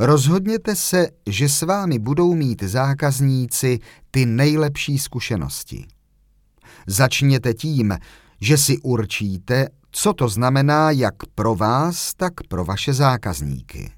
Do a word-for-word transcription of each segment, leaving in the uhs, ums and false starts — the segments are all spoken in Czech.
Rozhodněte se, že s vámi budou mít zákazníci ty nejlepší zkušenosti. Začněte tím, že si určíte, co to znamená jak pro vás, tak pro vaše zákazníky.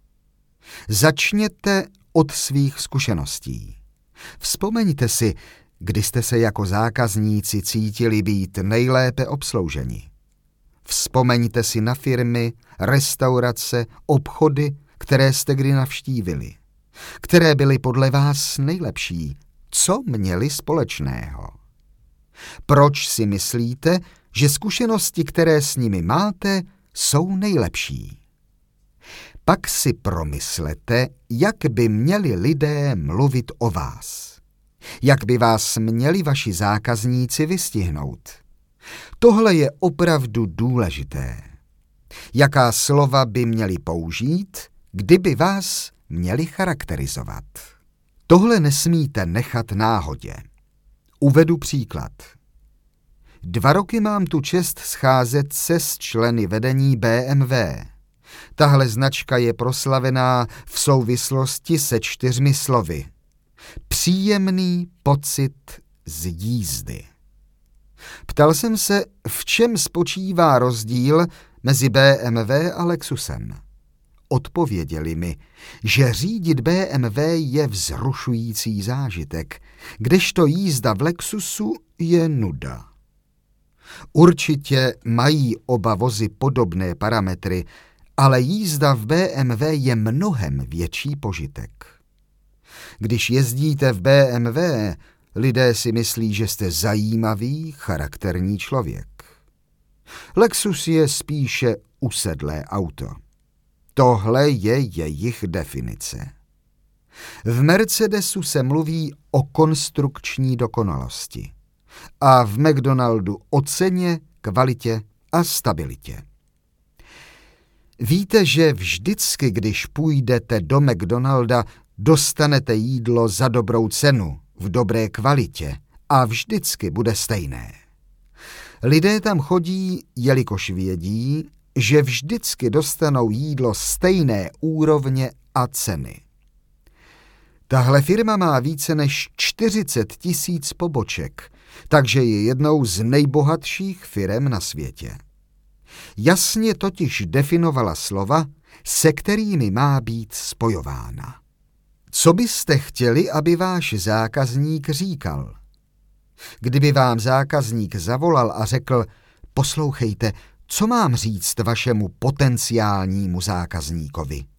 Začněte od svých zkušeností. Vzpomeňte si, kdy jste se jako zákazníci cítili být nejlépe obslouženi. Vzpomeňte si na firmy, restaurace, obchody, které jste kdy navštívili. Které byly podle vás nejlepší? Co měli společného? Proč si myslíte, že zkušenosti, které s nimi máte, jsou nejlepší? Pak si promyslete, jak by měli lidé mluvit o vás. Jak by vás měli vaši zákazníci vystihnout. Tohle je opravdu důležité. Jaká slova by měli použít, kdyby vás měli charakterizovat? Tohle nesmíte nechat náhodě. Uvedu příklad. Dva roky mám tu čest scházet se s členy vedení B M W. Tahle značka je proslavená v souvislosti se čtyřmi slovy. Příjemný pocit z jízdy. Ptal jsem se, v čem spočívá rozdíl mezi B M W a Lexusem. Odpověděli mi, že řídit B M W je vzrušující zážitek, kdežto jízda v Lexusu je nuda. Určitě mají oba vozy podobné parametry, ale jízda v B M W je mnohem větší požitek. Když jezdíte v B M W, lidé si myslí, že jste zajímavý, charakterní člověk. Lexus je spíše usedlé auto. Tohle je jejich definice. V Mercedesu se mluví o konstrukční dokonalosti a v McDonaldu o ceně, kvalitě a stabilitě. Víte, že vždycky, když půjdete do McDonalda, dostanete jídlo za dobrou cenu, v dobré kvalitě a vždycky bude stejné. Lidé tam chodí, jelikož vědí, že vždycky dostanou jídlo stejné úrovně a ceny. Tahle firma má více než čtyřicet tisíc poboček, takže je jednou z nejbohatších firem na světě. Jasně totiž definovala slova, se kterými má být spojována. Co byste chtěli, aby váš zákazník říkal? Kdyby vám zákazník zavolal a řekl, poslouchejte, co mám říct vašemu potenciálnímu zákazníkovi?